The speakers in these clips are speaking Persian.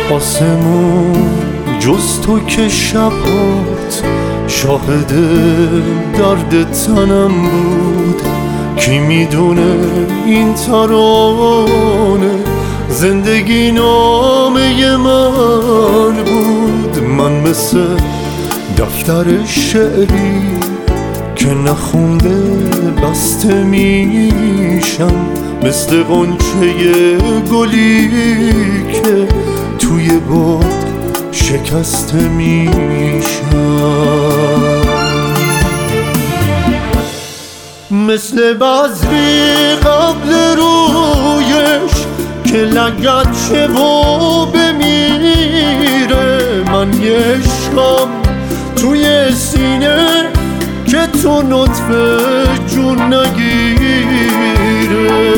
آسمون جز تو که شبات شاهد درد تنم بود. کی میدونه این ترانه زندگی نامه من بود. من مثل دفتر شعری که نخونده بسته میشم، مثل غنچه گلی که توی باد شکسته میشم. مثل بذری قبل رویش که لگد و بمیره، من یه عشقم توی سینه که تو نطفه جون نگیره.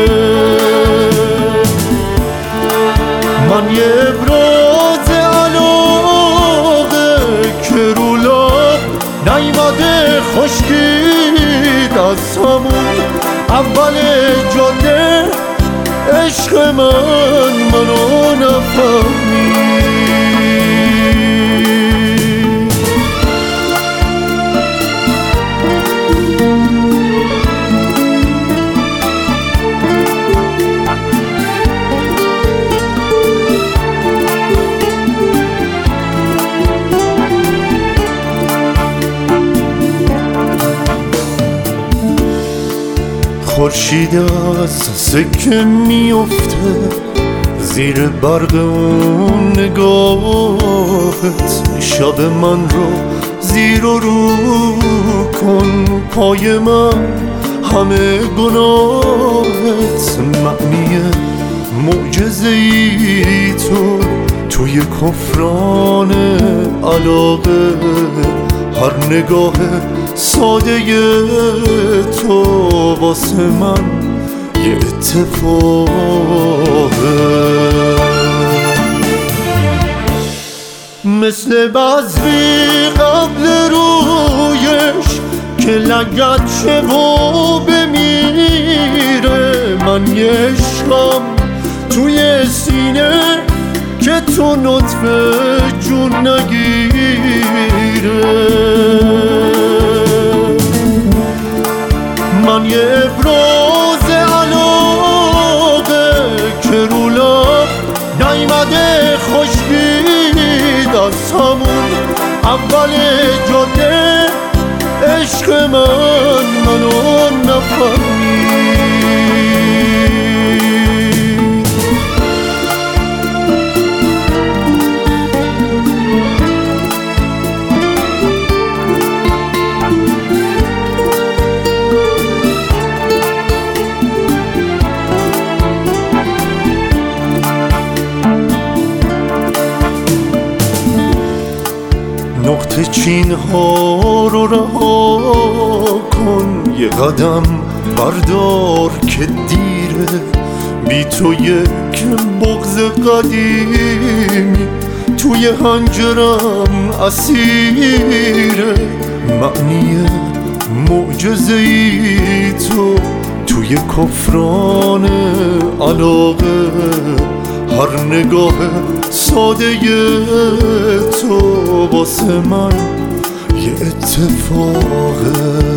من یه ابراز علاقه که رو لب نیمده خشکید از همون اول جاده. عشق منو نفهمید. خورشید از سکه میفته زیر برق اون نگاهت. شب من رو زیر و رو کن، پای من همه گناهت. معنی معجزه‌ای تو توی کفران علاقه. هر نگاه ساده تو واسه من یه اتفاقه. مثل بذری قبل رویش که لگد و بمیره، من یه عشقم توی سینه که تو نطفه جون نگیره. من یه ابراز علاقه که رو لب نیمده خشکید از همون اول جاده. عشق منو نفهمید. نقطه چین ها رو رها کن، یه قدم بردار که دیره. بی تو یک بغض قدیمی توی هنجرم اسیره. معنی معجزه‌ای تو توی کفران علاقه. هر نگاه ساده تو واسه من یه اتفاقه.